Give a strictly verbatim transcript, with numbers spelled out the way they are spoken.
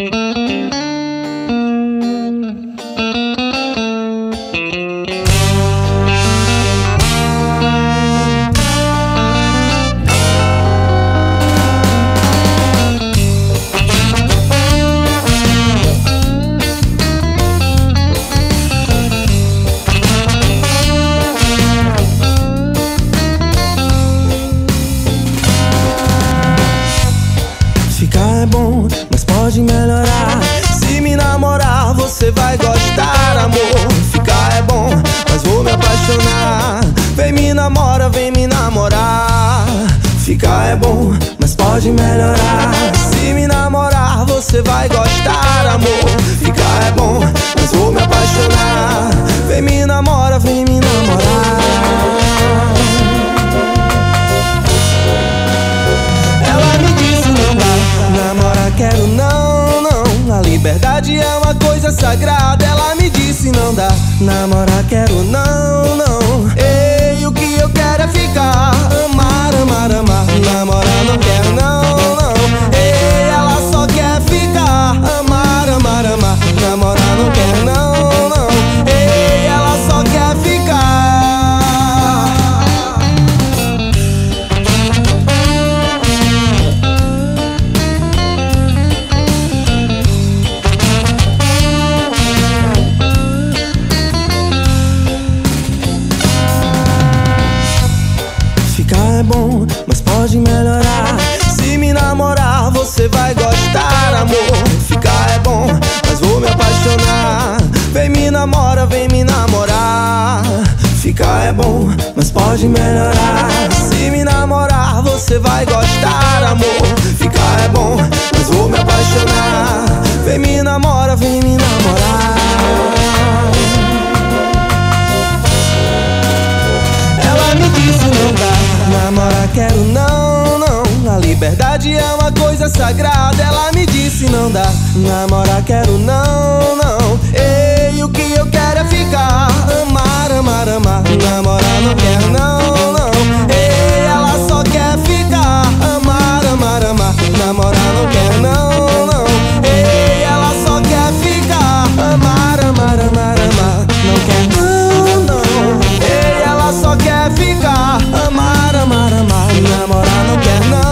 Ficar é bom, mas pode melhorar. Se me namorar, você vai gostar, amor. Ficar é bom, mas vou me apaixonar. Vem me namora, vem me namorar. Ficar é bom, mas pode melhorar. Se me namorar, você vai gostar, amor. Ficar é bom, mas vou me apaixonar. Vem me namora, vem me namorar. Ela me disse não dá, namorar quero não, não. A liberdade é uma coisa sagrada. Ela me disse não dá, namorar quero não, não. Ei, o que eu quero é ficar, amar, amar, amar. Namorar não quero não, não. Ei, ela só quer ficar, amar, amar, amar. Namorar não quero não, não. Ei, ela só quer ficar. Ficar é bom, mas pode melhorar. Se me namorar, você vai gostar, amor. Ficar é bom, mas vou me apaixonar. Vem me namora, vem me namorar. Ficar é bom, mas pode melhorar. Se me namorar, você vai gostar, amor. Ficar é bom, mas vou me apaixonar. Vem me namora, vem me namorar. Ela me disse não dá, namorar quero não, não. A liberdade é uma coisa sagrada. Ela me disse não dá, namorar quero não, não. Ei, o que eu quero é ficar, amar, amar, amar. Namorar não quero não, não. Ei, ela só quer ficar, amar, amar, amar. Namorar não quero não, não. Ei, ela só quer ficar, amar, amar, amar, amar. Não quer não, não. Ei, ela só quer ficar, amar, amar, amar. Namorar não quer não.